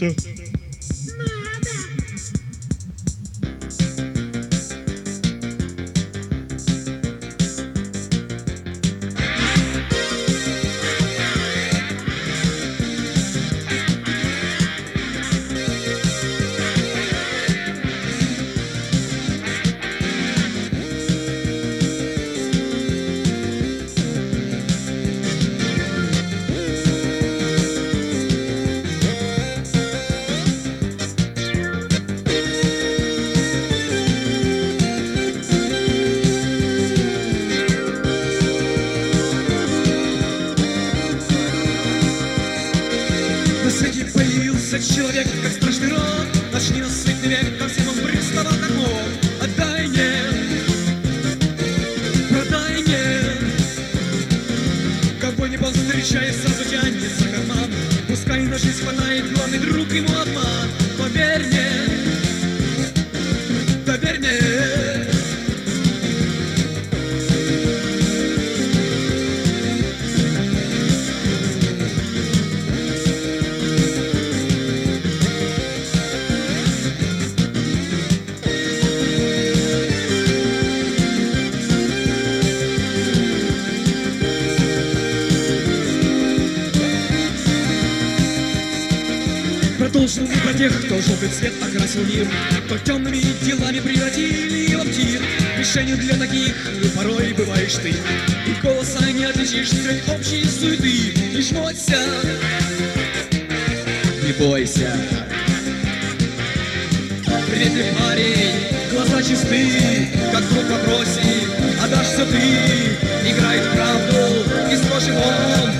надо. На свете появился человек, как страшный рок. Наш ненасытный век, ко всем он приставал как мог. Отдай мне, продай мне. Кого не повстречаешь, сразу тянет за карман. Пускай на жизнь хватает, главный друг ему обман. Поверь мне, доверь мне. Продолжил про тех, кто желтый цвет окрасил мир, кто темными делами превратили его в тир. Мишенью для таких порой бываешь ты, и голоса не отличишь среди общей суеты. Не жмоться, не бойся. Приветливый парень, глаза чисты, как вдруг в вопросе отдашься ты. Играет в правду и сложен он.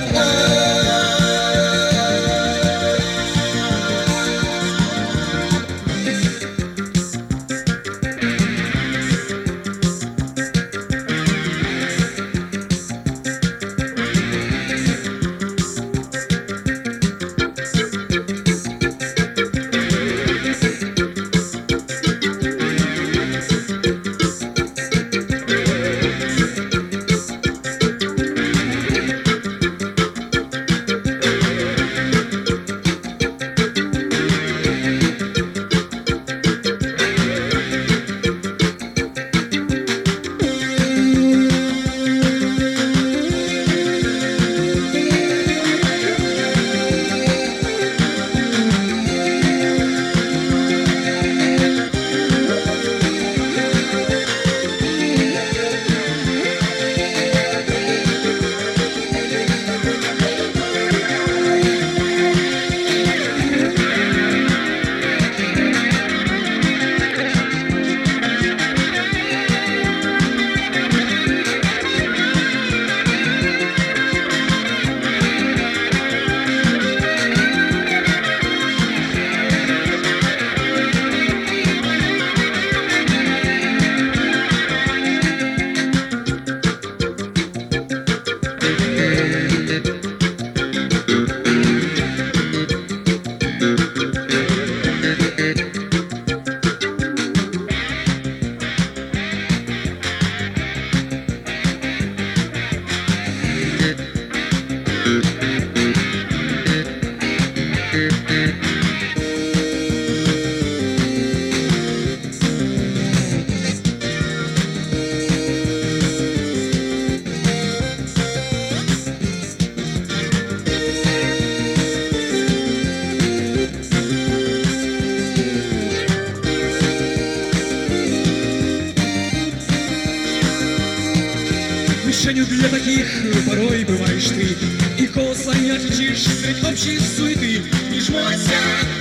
Мишенью для таких порой бываешь ты, и голоса не отличишь среди общей суеты. Не жмоться,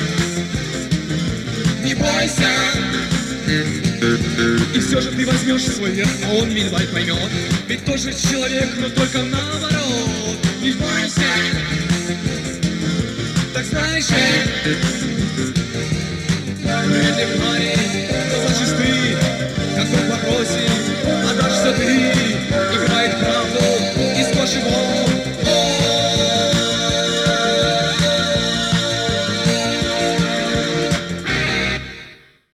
не бойся. И все же ты возьмешь свой верх, но он минваль поймет. Ведь тоже человек, но только наоборот. Не бойся, так знаешь, вряд ли в море